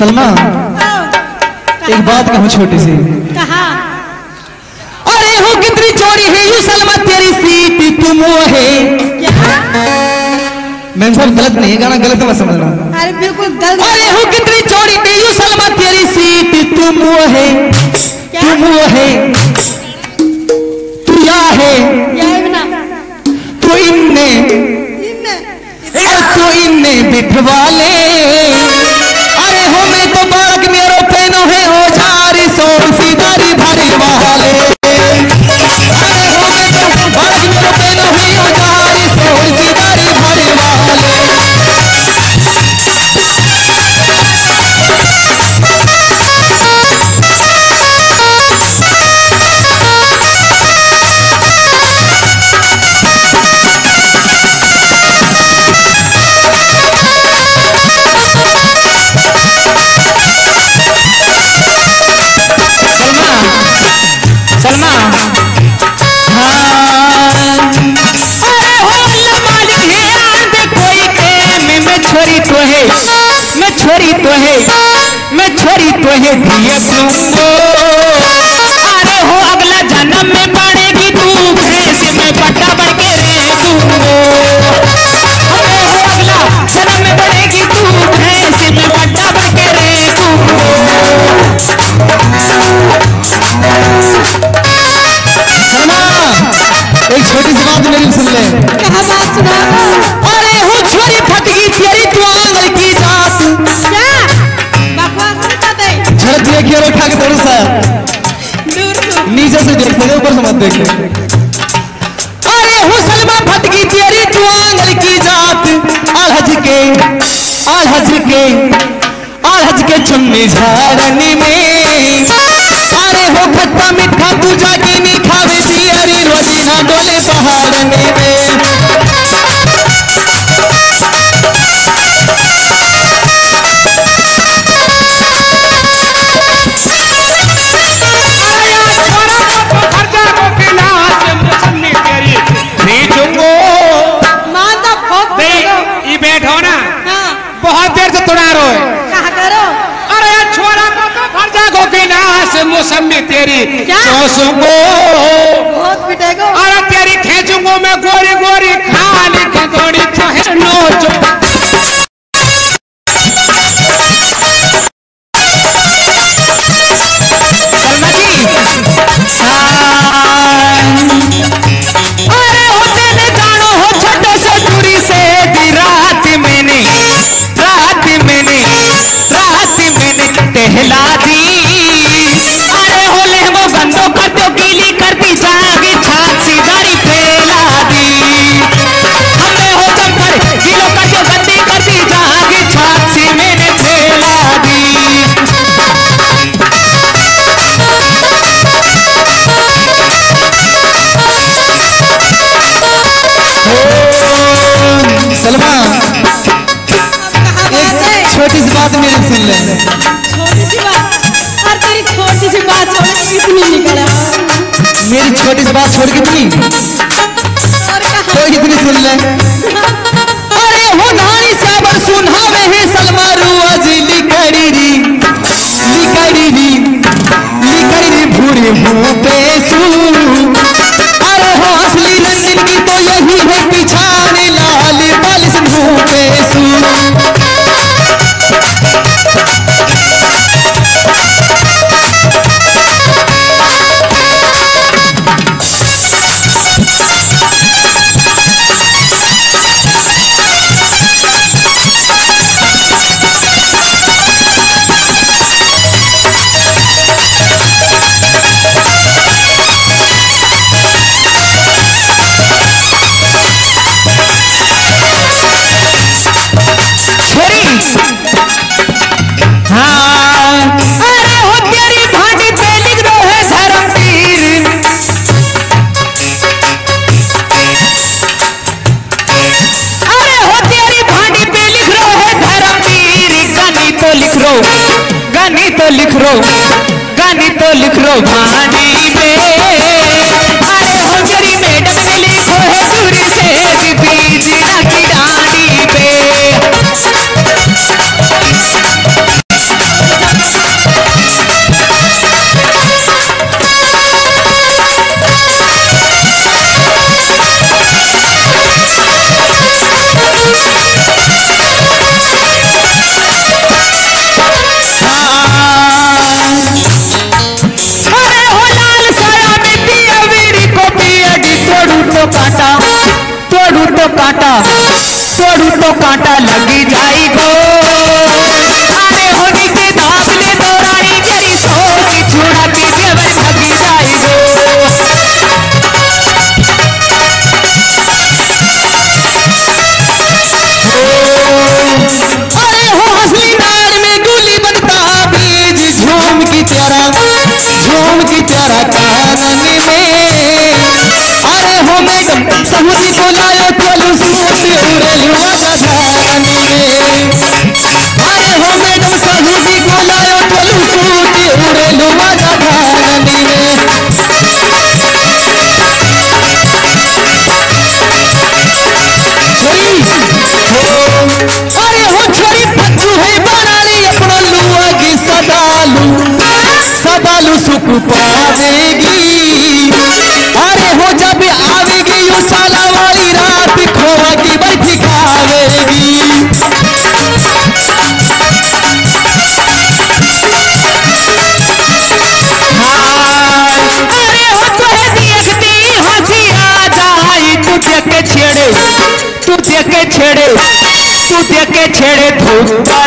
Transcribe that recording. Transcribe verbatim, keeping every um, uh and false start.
सलमा एक बात कहूँ छोटी सी। कहा? अरे हो कितनी चोरी है यू सलमा तेरी सीट तुम है। क्या? मैं सब गलत नहीं है, गाना गलत मत समझना। अरे बिल्कुल गलत। अरे हो कितनी चोरी है यू सलमा तेरी सीट तुम है। तुम है तू या है तू इनने तू इनने बिठवा ले। अरे हो मैं तो बाग मेरो पेनो है ओ जारी सोर सीधारी भारी वाले। अरे हो मैं तो बाग मेरो पेनो है ओ जारी सोर सीधारी भारी वाले। सलमा हाँ अरे हो मालिक है आंधे कोई के मैं मैं छोरी तो है मैं छोरी तो है मैं छोरी तो है दिए तुमको। अरे हो अगला जन्म में पड़ेगी तू भैंस में बट्टा बन के रे तुमको। अरे हो अगला जन्म में पड़ेगी तू भैंस में बट्टा बन के रे तुमको। एक छोटी सी बात मेरी सुन ले। क्या बात सुना? अरे हो छोरी फटगी तेरी तू आंगल की जात। क्या बकवास नहीं करते? झड़क दिया कि उठा के थोड़ा सा दूर दूर नीचे से देख सकते ऊपर से मत देखे। अरे हो सलमा फटगी तेरी तू आंगल की जात। आलहज के आलहज के आलहज के चुन्नी झारनी में। अरे हो खट्टा मीठा तू जागी नहीं खावे दियरी रोजीना डोले पहाड़ने में। बैठो ना बहुत देर से तुड़ा रो है। क्या करो? अरे यार छोरा को तो भर जागो के नास मौसमी तेरी चोसूंगो बहुत पिटेगो। अरे तेरी खेचूंगो मैं गोरी गोरी खाली खगोड़ी तो नोचो। सलमा जी अरे हो तेने जानो हो छोटे से दूरी से दी रात मैंने रात मैंने रात मैंने टहला दी। अरे हो ले वो बंदों का तो गीली करती जागी छात सी दारी फैला दी। हमने हो जमकर गीलों का जो गंदी करती जागी छात सी मैंने फैला दी। सलमा एक छोटी सी बात मेरी सुन ले। छोटी सी बात और तेरी छोटी सी बात छोड़ के कितनी निकला? मेरी छोटी सी बात छोड़ कितनी और कहा? तो इतनी सुन ले। अरे हो नानी साबर सुनावे है सलमा रुआज लिकड़ी री लिकड़ी री लिकड़ी री भूरे भूपे सू। अरे हो असली रंगीन की तो यही है पिछाने लाल बालिश भूपे सू। हाँ अरे हो तेरी भांडी पे लिख रो है धर्मवीर। अरे हो तेरी भांडी पे लिख रो है धर्मवीर। गानी तो लिख रो गानी तो लिख रो गानी तो लिख रो भांडी पे। अरे हो तेरी मैडम ने लिखो है दूरी से बीज की डांडी पे। कांटा तोड़ू तो कांटा लगी जाई गो। अरे हो नीचे दाब ले तो रानी तेरी सोच छुड़ा के देवर लगी जाई गो। अरे हो हंसली नार में गुली बनता बीज झूम की तरह झूम की तरह कानन में। अरे हो मैडम समुद्री को लायो चलू सूती उड़ेलू आजादान में। अरे हो मैडम समुद्री को लायो चलू सूती उड़ेलू आजादान में। अरे हो छोरी पत्तू है बनाली अपना लुआ की सदालू सदालू सुख पावेगी। अरे हो जब आवेगी यू साला वाली रात खोवा की बैठी खावेगी। अरे हो तुझे देखती हंसी आ जाई तू देख के छेड़े तू देख के छेड़े तू देख के छेड़े धोखा